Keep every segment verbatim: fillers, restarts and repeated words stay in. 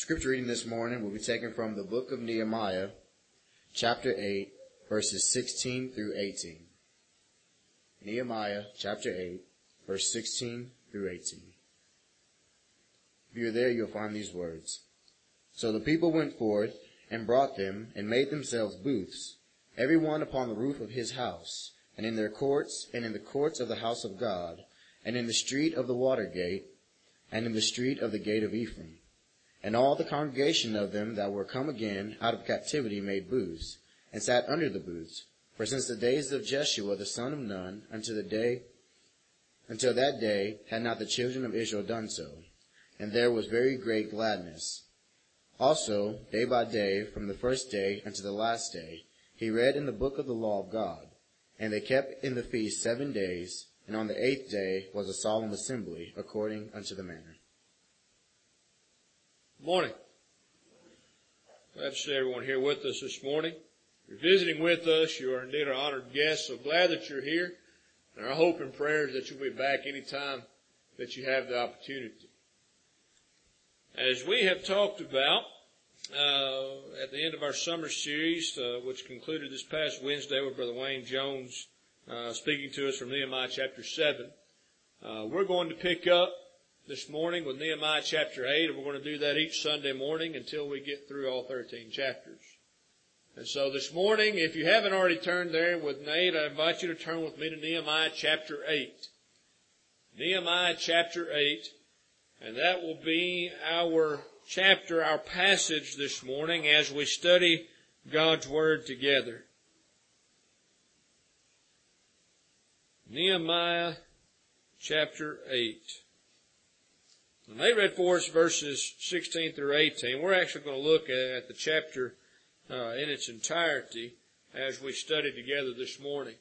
Scripture reading this morning will be taken from the book of Nehemiah, chapter eight, verses sixteen through eighteen. Nehemiah, chapter eight, verse sixteen through eighteen. If you are there, you'll find these words. So the people went forth and brought them and made themselves booths, every one upon the roof of his house, and in their courts, and in the courts of the house of God, and in the street of the water gate, and in the street of the gate of Ephraim. And all the congregation of them that were come again out of captivity made booths, and sat under the booths. For since the days of Jeshua the son of Nun unto the day, until that day had not the children of Israel done so. And there was very great gladness. Also, day by day, from the first day unto the last day, he read in the book of the law of God. And they kept in the feast seven days, and on the eighth day was a solemn assembly, according unto the manner. Good morning. Glad to see everyone here with us this morning. If you're visiting with us, you are indeed our honored guest, so glad that you're here. And our hope and prayer is that you'll be back anytime that you have the opportunity. As we have talked about uh, at the end of our summer series, uh, which concluded this past Wednesday with Brother Wayne Jones uh, speaking to us from Nehemiah chapter seven, uh, we're going to pick up this morning with Nehemiah chapter eight, and we're going to do that each Sunday morning until we get through all thirteen chapters. And so this morning, if you haven't already turned there with Nate, I invite you to turn with me to Nehemiah chapter eight. Nehemiah chapter eight, and that will be our chapter, our passage this morning as we study God's Word together. Nehemiah chapter eight. And they read for us verses sixteen through eighteen. We're actually going to look at the chapter uh, in its entirety as we study together this morning.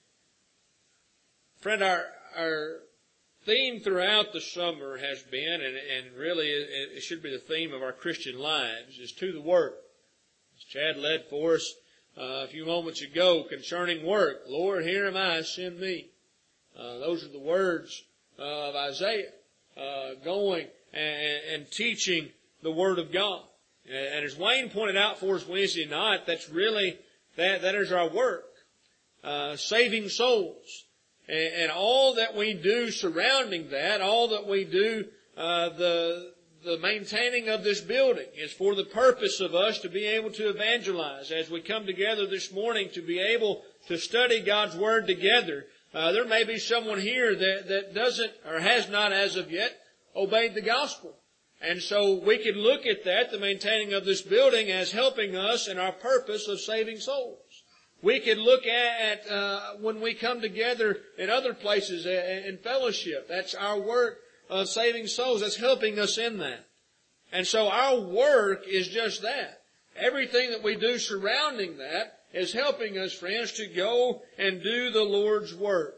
Friend, our our theme throughout the summer has been, and, and really it, it should be the theme of our Christian lives, is to the work. As Chad led for us uh, a few moments ago concerning work. Lord, here am I, send me. Uh, those are the words uh, of Isaiah. Uh, going and, and teaching the Word of God. And as Wayne pointed out for us Wednesday night, that's really, that, that is our work. Uh, saving souls. And, and all that we do surrounding that, all that we do, uh, the, the maintaining of this building is for the purpose of us to be able to evangelize. As we come together this morning to be able to study God's Word together, Uh, there may be someone here that, that doesn't or has not as of yet obeyed the gospel. And so we can look at that, the maintaining of this building, as helping us in our purpose of saving souls. We can look at uh, when we come together in other places in fellowship. That's our work of saving souls. That's helping us in that. And so our work is just that. Everything that we do surrounding that is helping us, friends, to go and do the Lord's work.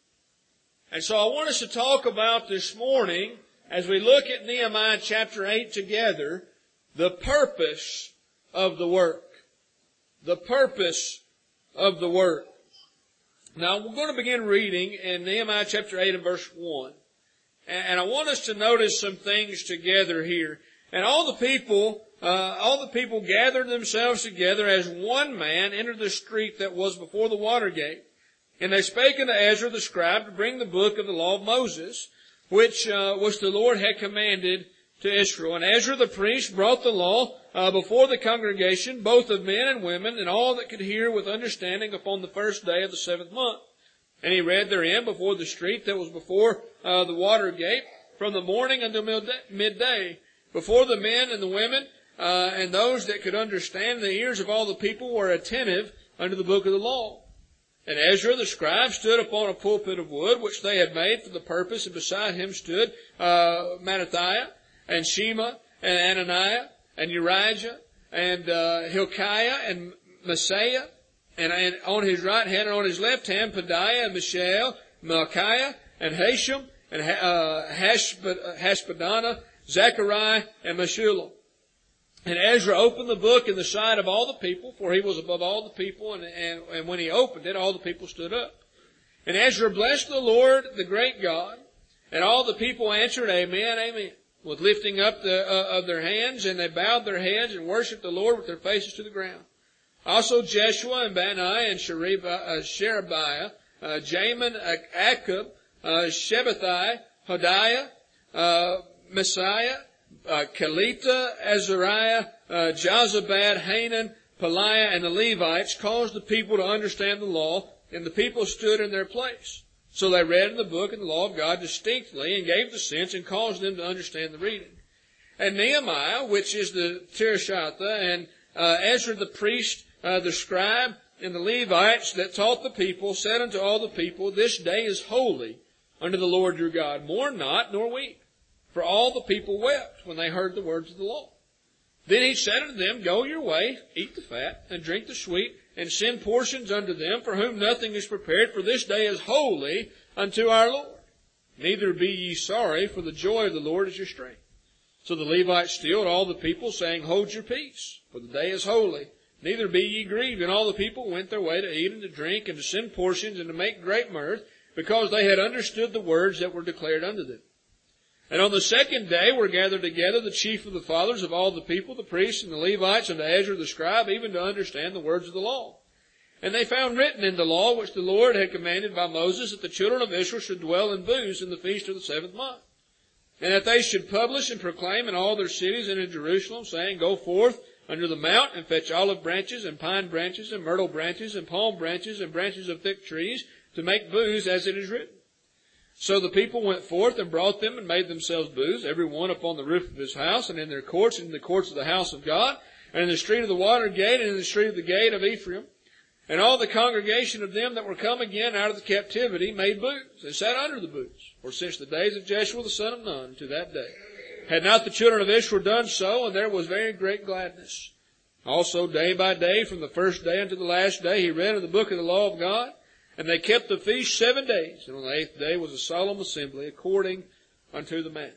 And so I want us to talk about this morning, as we look at Nehemiah chapter eight together, the purpose of the work. The purpose of the work. Now, we're going to begin reading in Nehemiah chapter eight and verse one. And I want us to notice some things together here. And all the people Uh, all the people gathered themselves together as one man entered the street that was before the water gate. And they spake unto Ezra the scribe to bring the book of the law of Moses, which, uh, which the Lord had commanded to Israel. And Ezra the priest brought the law uh, before the congregation, both of men and women, and all that could hear with understanding upon the first day of the seventh month. And he read therein before the street that was before uh, the water gate, from the morning until midday, before the men and the women, Uh, and those that could understand. The ears of all the people were attentive unto the book of the law. And Ezra the scribe stood upon a pulpit of wood, which they had made for the purpose, and beside him stood uh, Mattithiah, and Shema, and Ananiah, and Urijah, and uh, Hilkiah, and Messiah, and, and on his right hand and on his left hand, Pedaiah, and Mishael, Malchiah, and Hashem, and uh, Hashbaddanah, Zechariah, and Meshullam. And Ezra opened the book in the sight of all the people, for he was above all the people, and, and, and when he opened it, all the people stood up. And Ezra blessed the Lord, the great God, and all the people answered, Amen, Amen. with lifting up the, uh, of their hands, and they bowed their heads and worshipped the Lord with their faces to the ground. Also Jeshua and Bani and Sherebiah, uh, Jamin, Akub, uh, Shebethai, Hodiah, uh, Messiah, uh, Kelita, Azariah, uh, Jozabad, Hanan, Peliah, and the Levites caused the people to understand the law, and the people stood in their place. So they read in the book and the law of God distinctly and gave the sense and caused them to understand the reading. And Nehemiah, which is the Tirshatha, and uh, Ezra the priest, uh, the scribe, and the Levites that taught the people, said unto all the people, This day is holy unto the Lord your God. Mourn not, nor weep. For all the people wept when they heard the words of the law. Then he said unto them, Go your way, eat the fat, and drink the sweet, and send portions unto them, for whom nothing is prepared, for this day is holy unto our Lord. Neither be ye sorry, for the joy of the Lord is your strength. So the Levites stilled all the people, saying, Hold your peace, for the day is holy. Neither be ye grieved. And all the people went their way to eat and to drink, and to send portions, and to make great mirth, because they had understood the words that were declared unto them. And on the second day were gathered together the chief of the fathers of all the people, the priests and the Levites, and Ezra the scribe, even to understand the words of the law. And they found written in the law which the Lord had commanded by Moses, that the children of Israel should dwell in booths in the feast of the seventh month. And that they should publish and proclaim in all their cities and in Jerusalem, saying, Go forth under the mount, and fetch olive branches, and pine branches, and myrtle branches, and palm branches, and branches of thick trees, to make booths, as it is written. So the people went forth and brought them and made themselves booths, every one upon the roof of his house, and in their courts, and in the courts of the house of God, and in the street of the water gate, and in the street of the gate of Ephraim. And all the congregation of them that were come again out of the captivity made booths, and sat under the booths, for since the days of Jeshua the son of Nun to that day. Had not the children of Israel done so, and there was very great gladness. Also day by day, from the first day unto the last day, he read in the book of the law of God. And they kept the feast seven days, and on the eighth day was a solemn assembly according unto the manner.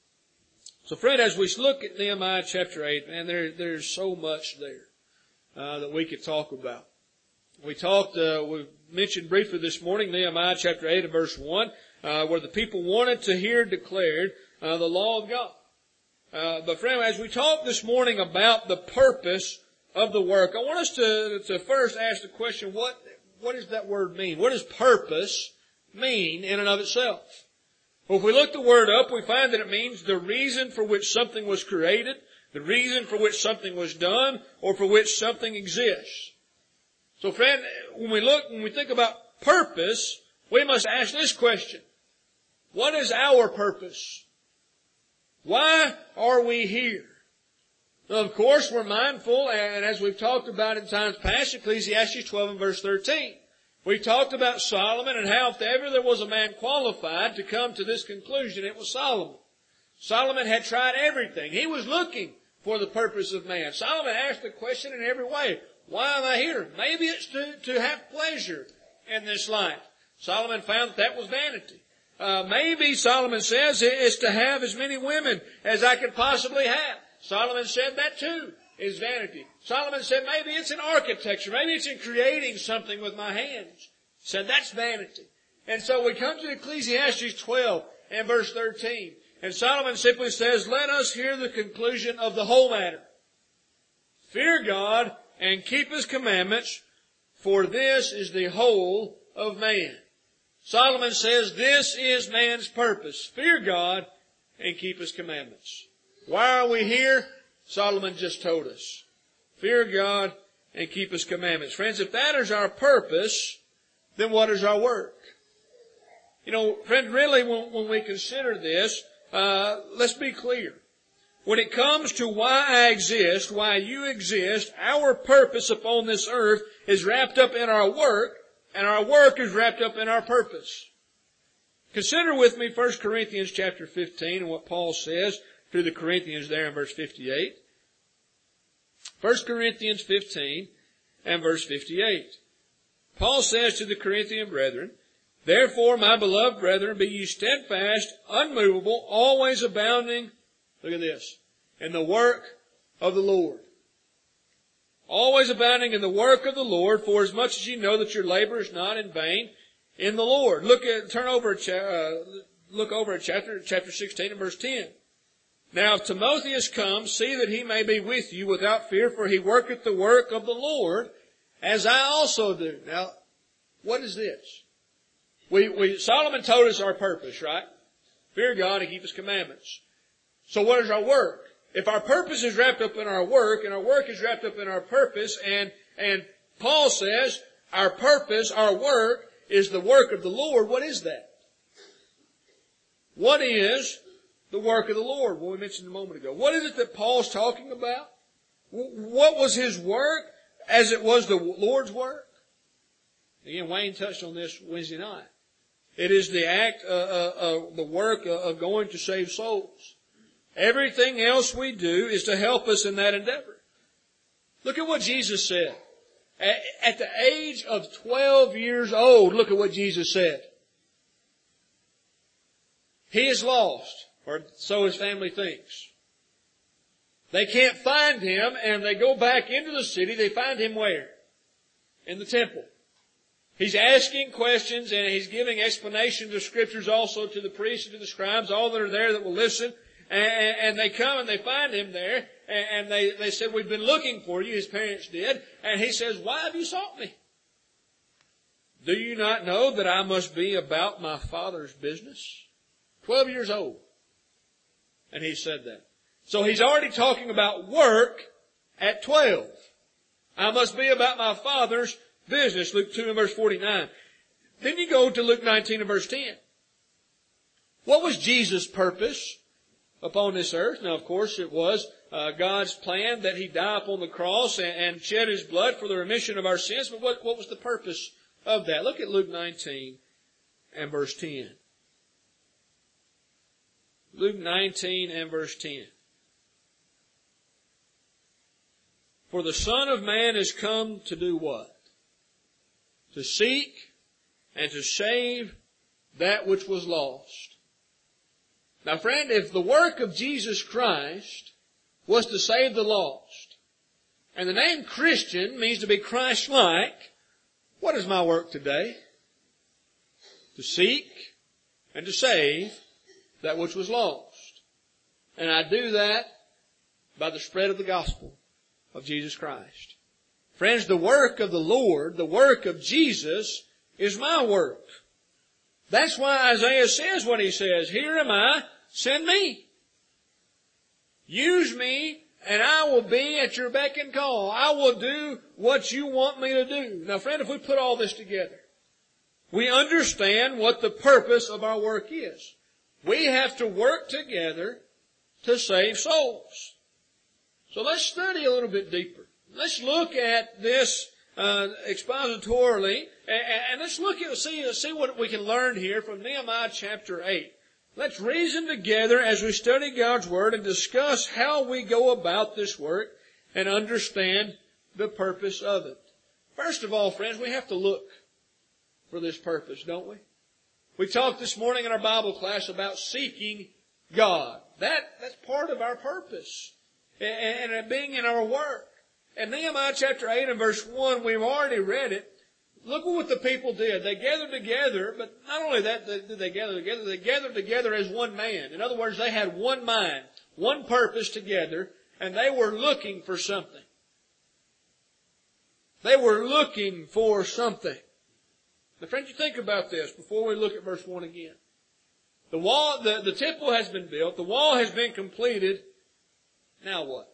So friend, as we look at Nehemiah chapter eight, man, there, there's so much there uh, that we could talk about. We talked, uh, we mentioned briefly this morning, Nehemiah chapter eight and verse one, uh, where the people wanted to hear declared uh, the law of God. Uh, but friend, as we talk this morning about the purpose of the work, I want us to, to first ask the question, what What does that word mean? What does purpose mean in and of itself? Well, if we look the word up, we find that it means the reason for which something was created, the reason for which something was done, or for which something exists. So friend, when we look, when we think about purpose, we must ask this question. What is our purpose? Why are we here? Now, of course, we're mindful, and as we've talked about in times past, Ecclesiastes twelve and verse thirteen. We talked about Solomon and how if ever there was a man qualified to come to this conclusion, it was Solomon. Solomon had tried everything. He was looking for the purpose of man. Solomon asked the question in every way, why am I here? Maybe it's to, to have pleasure in this life. Solomon found that that was vanity. Uh, maybe, Solomon says, it's to have as many women as I could possibly have. Solomon said that too is vanity. Solomon said maybe it's in architecture. Maybe it's in creating something with my hands. Said that's vanity. And so we come to Ecclesiastes twelve and verse thirteen. And Solomon simply says, let us hear the conclusion of the whole matter. Fear God and keep His commandments, for this is the whole of man. Solomon says this is man's purpose. Fear God and keep His commandments. Why are we here? Solomon just told us. Fear God and keep His commandments. Friends, if that is our purpose, then what is our work? You know, friend, really when, when we consider this, uh, let's be clear. When it comes to why I exist, why you exist, our purpose upon this earth is wrapped up in our work, and our work is wrapped up in our purpose. Consider with me First Corinthians chapter fifteen and what Paul says to the Corinthians there in verse fifty-eight. First Corinthians fifteen and verse fifty-eight. Paul says to the Corinthian brethren, therefore, my beloved brethren, be ye steadfast, unmovable, always abounding, look at this, in the work of the Lord. Always abounding in the work of the Lord, for as much as ye know that your labor is not in vain in the Lord. Look at, turn over, uh, look over at chapter, chapter sixteen and verse ten. Now if Timotheus comes, see that he may be with you without fear, for he worketh the work of the Lord, as I also do. Now, what is this? We, we, Solomon told us our purpose, right? Fear God and keep His commandments. So what is our work? If our purpose is wrapped up in our work, and our work is wrapped up in our purpose, and, and Paul says our purpose, our work, is the work of the Lord, what is that? What is the work of the Lord? Well, we mentioned a moment ago. What is it that Paul's talking about? What was his work as it was the Lord's work? Again, Wayne touched on this Wednesday night. It is the act, uh, uh, uh, the work of going to save souls. Everything else we do is to help us in that endeavor. Look at what Jesus said. At, at the age of twelve years old, look at what Jesus said. He is lost, or so his family thinks. They can't find him, and they go back into the city. They find him where? In the temple. He's asking questions, and he's giving explanations of Scriptures also to the priests and to the scribes, all that are there that will listen. And, and they come and they find him there, and, and they, they said, we've been looking for you, his parents did. And he says, why have you sought me? Do you not know that I must be about my Father's business? Twelve years old. And he said that. So he's already talking about work at twelve. I must be about my Father's business. Luke two and verse forty-nine. Then you go to Luke nineteen and verse ten. What was Jesus' purpose upon this earth? Now, of course, it was uh, God's plan that He die upon the cross and, and shed His blood for the remission of our sins. But what, what was the purpose of that? Look at Luke nineteen and verse ten. Luke nineteen and verse ten. For the Son of Man is come to do what? To seek and to save that which was lost. Now, friend, if the work of Jesus Christ was to save the lost, and the name Christian means to be Christ-like, what is my work today? To seek and to save that which was lost. And I do that by the spread of the gospel of Jesus Christ. Friends, the work of the Lord, the work of Jesus, is my work. That's why Isaiah says what he says. Here am I, send me. Use me, and I will be at your beck and call. I will do what you want me to do. Now, friend, if we put all this together, we understand what the purpose of our work is. We have to work together to save souls. So let's study a little bit deeper. Let's look at this uh, expositorily, and, and let's look at see see what we can learn here from Nehemiah chapter eight. Let's reason together as we study God's Word and discuss how we go about this work and understand the purpose of it. First of all, friends, we have to look for this purpose, don't we? We talked this morning in our Bible class about seeking God. That, that's part of our purpose and, and being in our work. In Nehemiah chapter eight and verse one, we've already read it. Look at what the people did. They gathered together, but not only that did they gather together, they gathered together as one man. In other words, they had one mind, one purpose together, and they were looking for something. They were looking for something. Now, friends, you think about this before we look at verse one again. The wall, the, the temple has been built. The wall has been completed. Now what?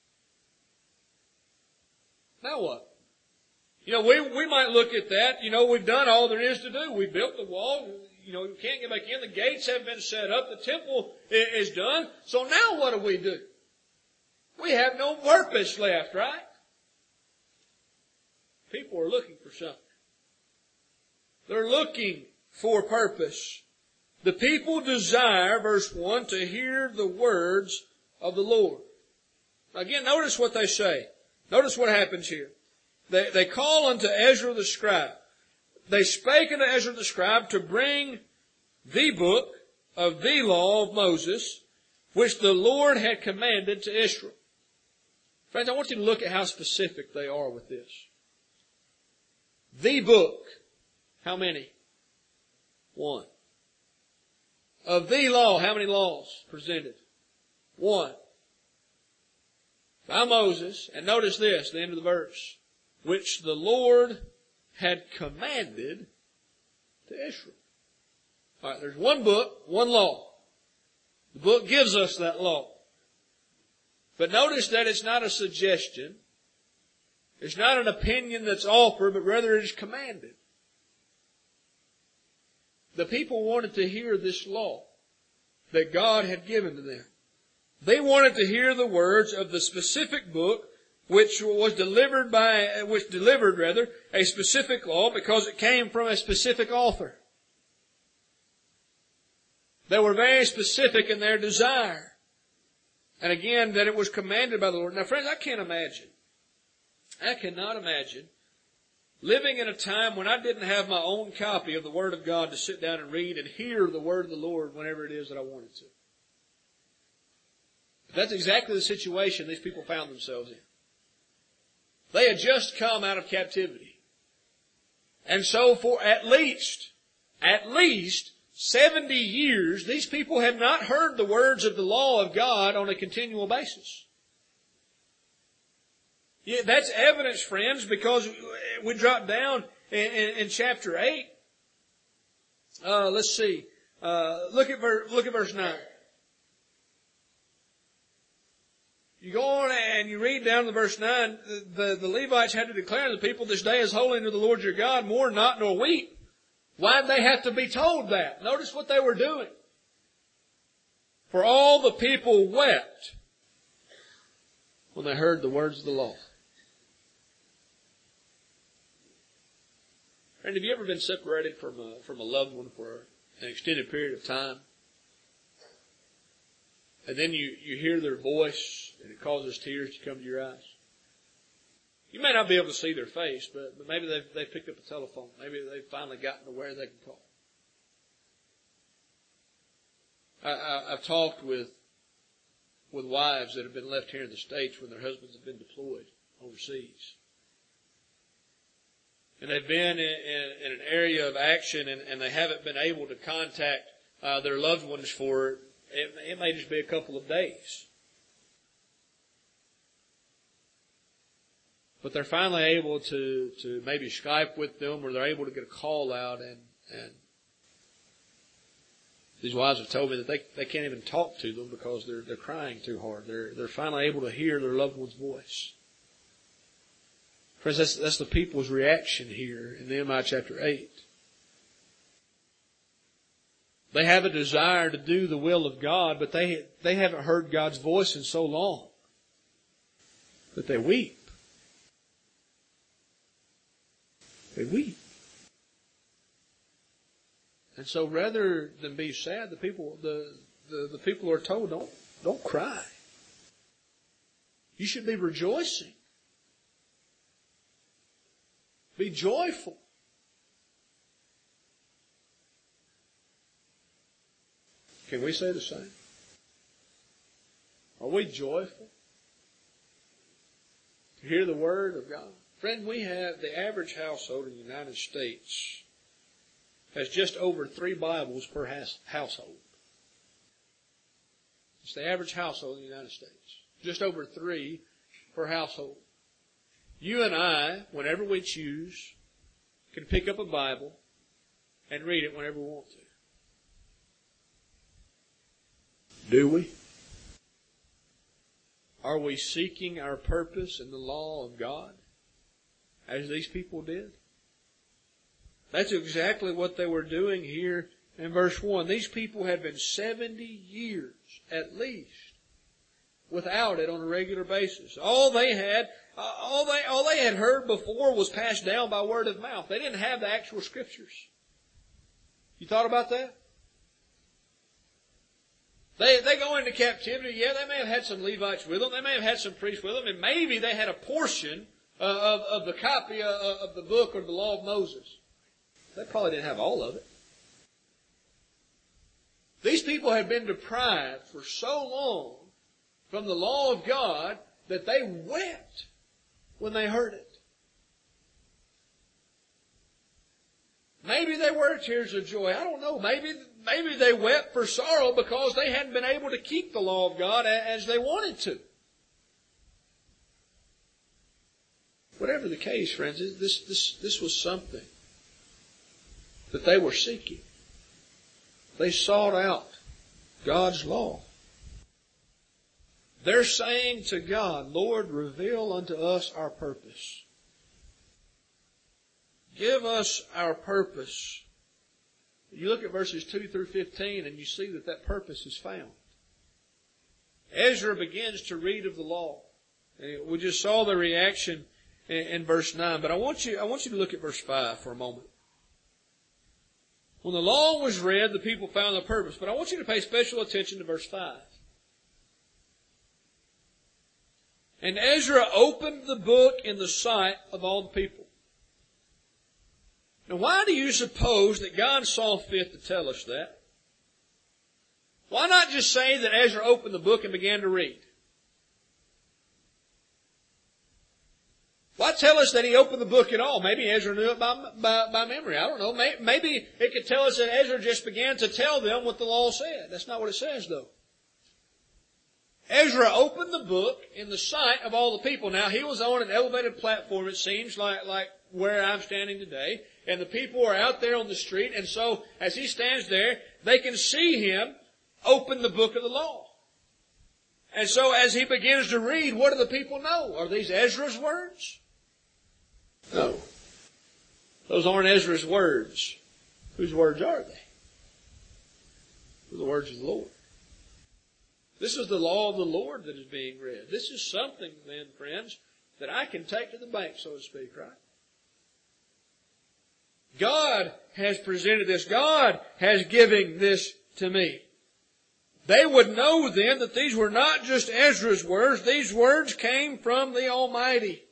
Now what? You know, we, we might look at that. You know, we've done all there is to do. We built the wall. You know, you can't get back in. The gates have been set up. The temple is done. So now what do we do? We have no purpose left, right? People are looking for something. They're looking for purpose. The people desire, verse one, to hear the words of the Lord. Again, notice what they say. Notice what happens here. They, they call unto Ezra the scribe. They spake unto Ezra the scribe to bring the book of the law of Moses, which the Lord had commanded to Israel. Friends, I want you to look at how specific they are with this. The book. How many? One. Of the law. How many laws presented? one. By Moses, and notice this, the end of the verse, which the Lord had commanded to Israel. All right, there's one book, one law. The book gives us that law. But notice that it's not a suggestion. It's not an opinion that's offered, but rather it is commanded. The people wanted to hear this law that God had given to them. They wanted to hear the words of the specific book which was delivered by, which delivered rather, a specific law because it came from a specific author. They were very specific in their desire. And again, that it was commanded by the Lord. Now friends, I can't imagine. I cannot imagine living in a time when I didn't have my own copy of the Word of God to sit down and read and hear the Word of the Lord whenever it is that I wanted to. That's exactly the situation these people found themselves in. They had just come out of captivity. And so for at least, at least seventy years, these people had not heard the words of the law of God on a continual basis. Yeah, that's evidence, friends, because we drop down in, in, in chapter eight. Uh, let's see. Uh, look at ver- look at verse nine. You go on and you read down to verse nine. The, the, the Levites had to declare to the people, "This day is holy unto the Lord your God. Mourn not nor weep." Why did they have to be told that? Notice what they were doing. For all the people wept when they heard the words of the law. And have you ever been separated from a, from a loved one for an extended period of time? And then you, you hear their voice and it causes tears to come to your eyes. You may not be able to see their face, but, but maybe they've, they've picked up the telephone. Maybe they've finally gotten to where they can call. I, I, I've talked with, with wives that have been left here in the States when their husbands have been deployed overseas. And they've been in, in, in an area of action and, and they haven't been able to contact uh, their loved ones for, it, it may just be a couple of days. But they're finally able to, to maybe Skype with them, or they're able to get a call out, and, and these wives have told me that they, they can't even talk to them because they're, they're crying too hard. They're, they're finally able to hear their loved one's voice. Friends, that's, that's the people's reaction here in Nehemiah chapter eight. They have a desire to do the will of God, but they, they haven't heard God's voice in so long that they weep. They weep. And so rather than be sad, the people, the, the, the people are told, don't, don't cry. You should be rejoicing. Be joyful. Can we say the same? Are we joyful to hear the Word of God? Friend, we have the average household in the United States has just over three Bibles per house, household. It's the average household in the United States. Just over three per household. You and I, whenever we choose, can pick up a Bible and read it whenever we want to. Do we? Are we seeking our purpose in the law of God as these people did? That's exactly what they were doing here in verse one. These people had been seventy years at least without it on a regular basis. All they had, uh, all they, all they had heard before was passed down by word of mouth. They didn't have the actual scriptures. You thought about that? They, they go into captivity. Yeah, they may have had some Levites with them. They may have had some priests with them. And maybe they had a portion uh, of, of the copy of, of the book or the law of Moses. They probably didn't have all of it. These people had been deprived for so long from the law of God that they wept when they heard it. Maybe they were tears of joy. I don't know. Maybe maybe they wept for sorrow because they hadn't been able to keep the law of God as they wanted to. Whatever the case, friends, this, this, this was something that they were seeking. They sought out God's law. They're saying to God, Lord, reveal unto us our purpose. Give us our purpose. You look at verses two through fifteen and you see that that purpose is found. Ezra begins to read of the law. We just saw the reaction in, in verse nine, but I want you, I want you to look at verse five for a moment. When the law was read, the people found the purpose, but I want you to pay special attention to verse five. And Ezra opened the book in the sight of all the people. Now, why do you suppose that God saw fit to tell us that? Why not just say that Ezra opened the book and began to read? Why tell us that he opened the book at all? Maybe Ezra knew it by, by, by memory. I don't know. Maybe it could tell us that Ezra just began to tell them what the law said. That's not what it says, though. Ezra opened the book in the sight of all the people. Now, he was on an elevated platform, it seems, like, like where I'm standing today. And the people are out there on the street. And so, as he stands there, they can see him open the book of the law. And so, as he begins to read, what do the people know? Are these Ezra's words? No. Those aren't Ezra's words. Whose words are they? They're the words of the Lord. This is the law of the Lord that is being read. This is something, then, friends, that I can take to the bank, so to speak, right? God has presented this. God has given this to me. They would know then that these were not just Ezra's words. These words came from the Almighty.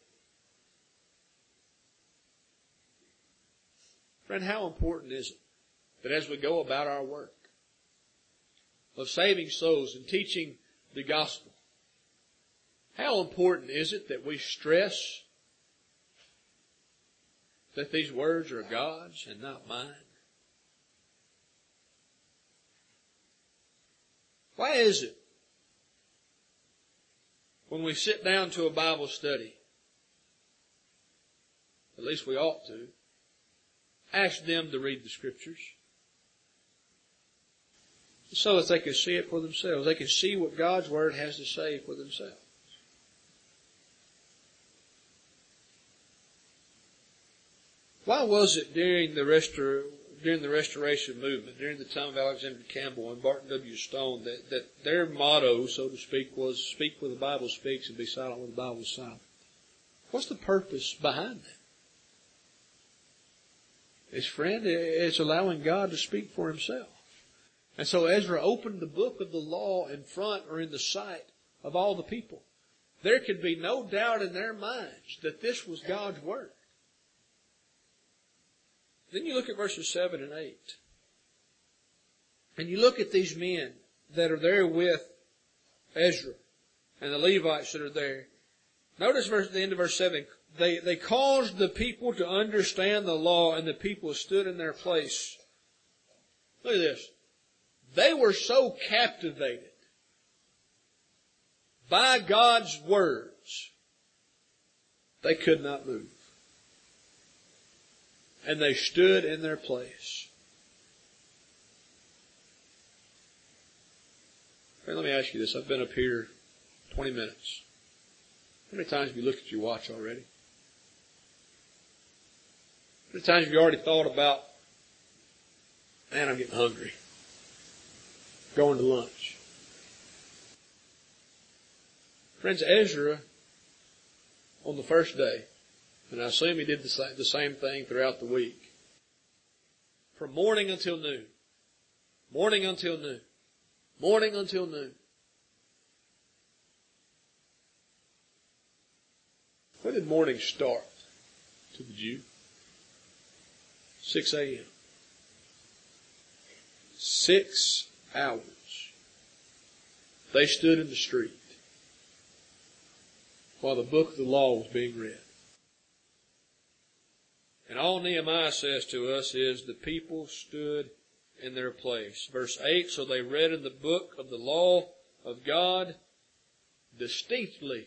Friend, how important is it that as we go about our work of saving souls and teaching the gospel, how important is it that we stress that these words are God's and not mine? Why is it when we sit down to a Bible study, at least we ought to, ask them to read the Scriptures so that they can see it for themselves? They can see what God's Word has to say for themselves. Why was it during the restor, during the Restoration movement, during the time of Alexander Campbell and Barton W. Stone, that, that their motto, so to speak, was speak where the Bible speaks and be silent when the Bible is silent? What's the purpose behind that? It's, friend, it's allowing God to speak for Himself. And so Ezra opened the book of the law in front or in the sight of all the people. There could be no doubt in their minds that this was God's Word. Then you look at verses seven and eight. And you look at these men that are there with Ezra and the Levites that are there. Notice verse, the end of verse seven. They, they caused the people to understand the law, and the people stood in their place. Look at this. They were so captivated by God's words, they could not move. And they stood in their place. Okay, let me ask you this. I've been up here twenty minutes. How many times have you looked at your watch already? How many times have you already thought about, man, I'm getting hungry, going to lunch? Friends, Ezra, on the first day, and I assume he did the same thing throughout the week, from morning until noon, morning until noon, morning until noon. When did morning start to the Jew? six a.m. Six hours. They stood in the street while the book of the law was being read. And all Nehemiah says to us is the people stood in their place. Verse eight, so they read in the book of the law of God distinctly.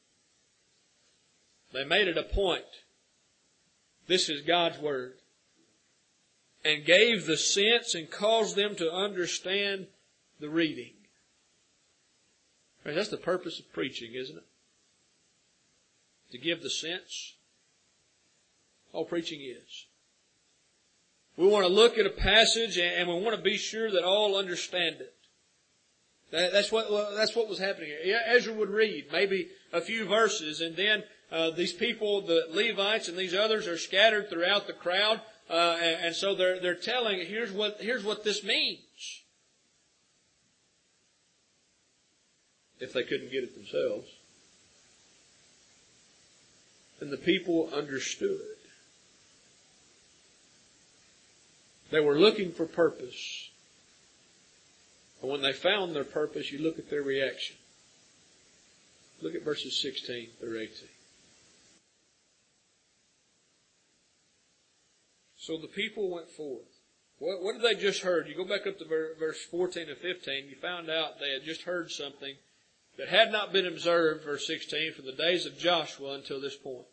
They made it a point. This is God's Word. And gave the sense and caused them to understand the reading. That's the purpose of preaching, isn't it? To give the sense. All preaching is. We want to look at a passage and we want to be sure that all understand it. That's what, that's what was happening here. Ezra would read maybe a few verses, and then uh, these people, the Levites and these others, are scattered throughout the crowd, uh, and, and so they're they're telling, here's what here's what this means. If they couldn't get it themselves, and the people understood. They were looking for purpose. And when they found their purpose, you look at their reaction. Look at verses sixteen through eighteen. So the people went forth. What, what had they just heard? You go back up to verse fourteen and fifteen, you found out they had just heard something that had not been observed, verse sixteen, from the days of Joshua until this point.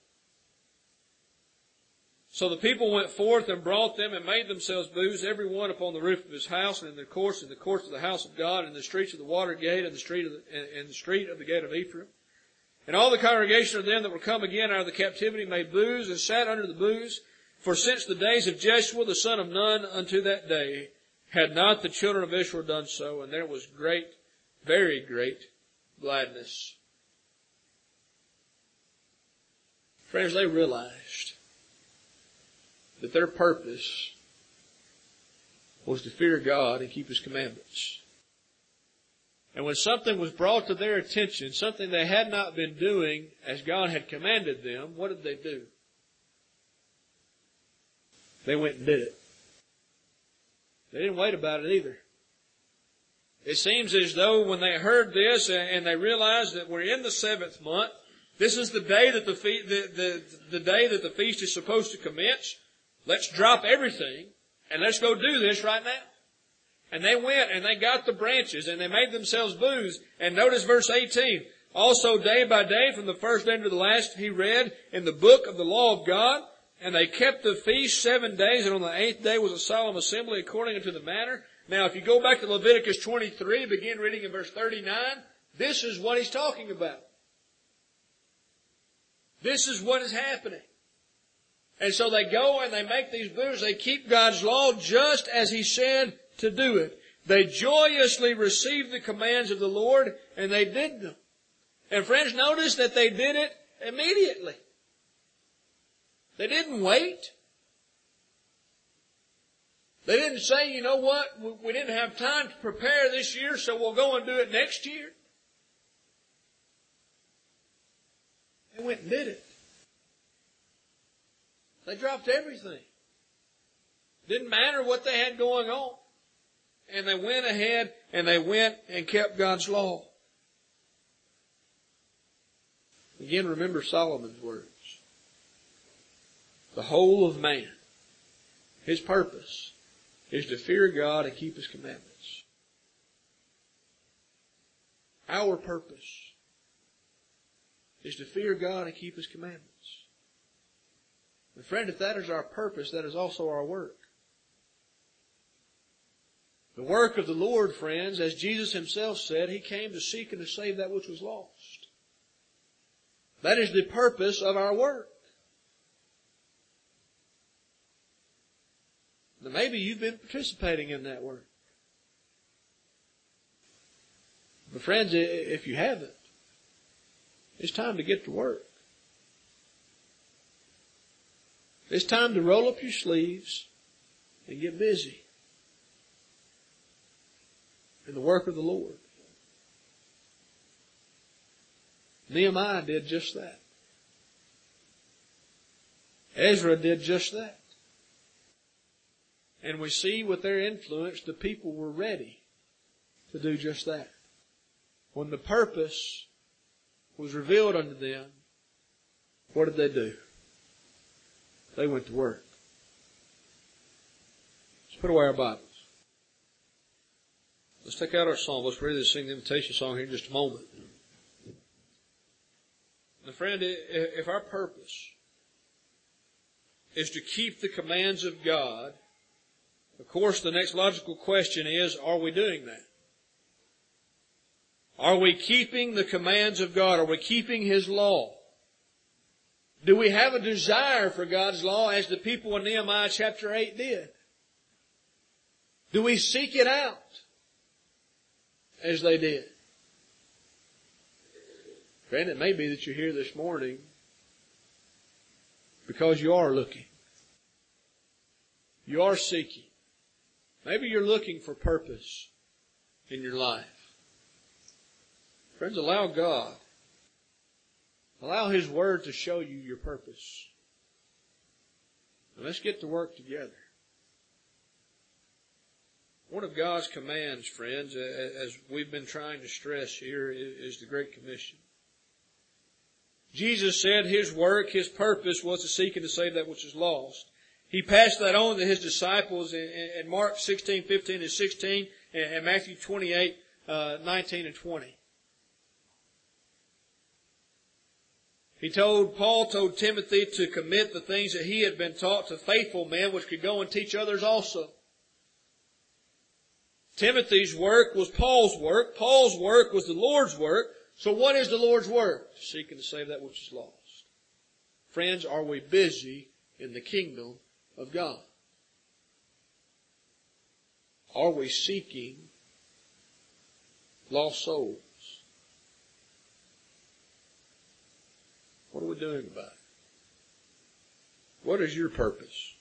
So the people went forth and brought them and made themselves booths, every one upon the roof of his house, and in the courts, in the courts of the house of God, in the streets of the water gate, and the street of the, in the street of the gate of Ephraim. And all the congregation of them that were come again out of the captivity made booths and sat under the booths. For since the days of Jeshua the son of Nun unto that day, had not the children of Israel done so, and there was great, very great gladness. Friends, they realized that their purpose was to fear God and keep His commandments. And when something was brought to their attention, something they had not been doing as God had commanded them, what did they do? They went and did it. They didn't wait about it either. It seems as though when they heard this and they realized that we're in the seventh month, this is the day that the, fe- the, the, the day that the feast is supposed to commence. Let's drop everything and let's go do this right now. And they went and they got the branches and they made themselves booths. And notice verse eighteen. Also day by day from the first day to the last he read in the book of the law of God. And they kept the feast seven days, and on the eighth day was a solemn assembly according unto the manner. Now if you go back to Leviticus twenty-three, begin reading in verse thirty-nine, this is what he's talking about. This is what is happening. And so they go and they make these booths. They keep God's law just as He said to do it. They joyously received the commands of the Lord and they did them. And friends, notice that they did it immediately. They didn't wait. They didn't say, you know what, we didn't have time to prepare this year, so we'll go and do it next year. They went and did it. They dropped everything. Didn't matter what they had going on. And they went ahead and they went and kept God's law. Again, remember Solomon's words. The whole of man, his purpose, is to fear God and keep His commandments. Our purpose is to fear God and keep His commandments. And friend, if that is our purpose, that is also our work. The work of the Lord, friends, as Jesus Himself said, He came to seek and to save that which was lost. That is the purpose of our work. Now maybe you've been participating in that work. But friends, if you haven't, it's time to get to work. It's time to roll up your sleeves and get busy in the work of the Lord. Nehemiah did just that. Ezra did just that. And we see with their influence, the people were ready to do just that. When the purpose was revealed unto them, what did they do? They went to work. Let's put away our Bibles. Let's take out our psalm. Let's ready to sing the invitation song here in just a moment. Now, friend, if our purpose is to keep the commands of God, of course, the next logical question is, are we doing that? Are we keeping the commands of God? Are we keeping His law? Do we have a desire for God's law as the people in Nehemiah chapter eight did? Do we seek it out as they did? Friend, it may be that you're here this morning because you are looking. You are seeking. Maybe you're looking for purpose in your life. Friends, allow God, allow His Word to show you your purpose. And let's get to work together. One of God's commands, friends, as we've been trying to stress here, is the Great Commission. Jesus said His work, His purpose was to seek and to save that which is lost. He passed that on to His disciples in Mark sixteen, fifteen, and sixteen, and Matthew twenty-eight, nineteen, and twenty. He told, Paul told Timothy to commit the things that he had been taught to faithful men, which could go and teach others also. Timothy's work was Paul's work. Paul's work was the Lord's work. So what is the Lord's work? To seek and to save that which is lost. Friends, are we busy in the kingdom of God? Are we seeking lost souls? What are we doing about it? What is your purpose?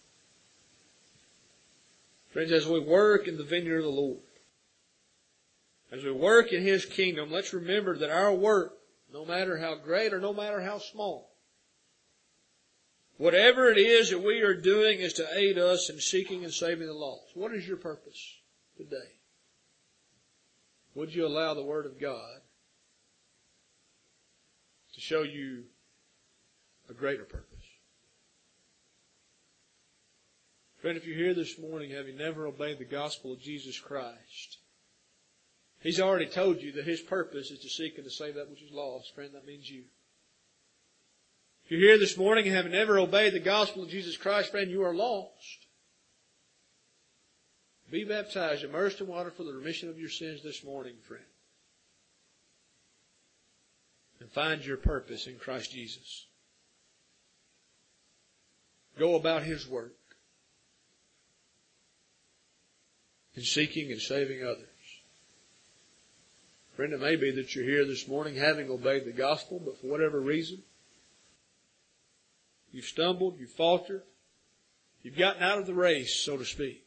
Friends, as we work in the vineyard of the Lord, as we work in His kingdom, let's remember that our work, no matter how great or no matter how small, whatever it is that we are doing is to aid us in seeking and saving the lost. What is your purpose today? Would you allow the Word of God to show you a greater purpose? Friend, if you're here this morning having never obeyed the gospel of Jesus Christ, He's already told you that His purpose is to seek and to save that which is lost. Friend, that means you. If you're here this morning and having never obeyed the gospel of Jesus Christ, friend, you are lost. Be baptized, immersed in water for the remission of your sins this morning, friend. And find your purpose in Christ Jesus. Go about His work in seeking and saving others. Friend, it may be that you're here this morning having obeyed the gospel, but for whatever reason, you've stumbled, you've faltered, you've gotten out of the race, so to speak.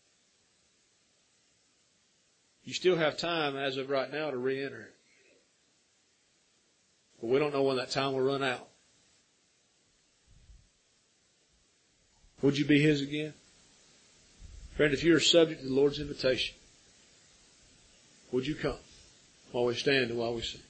You still have time as of right now to re-enter it. But we don't know when that time will run out. Would you be His again? Friend, if you're subject to the Lord's invitation, would you come while we stand and while we sing?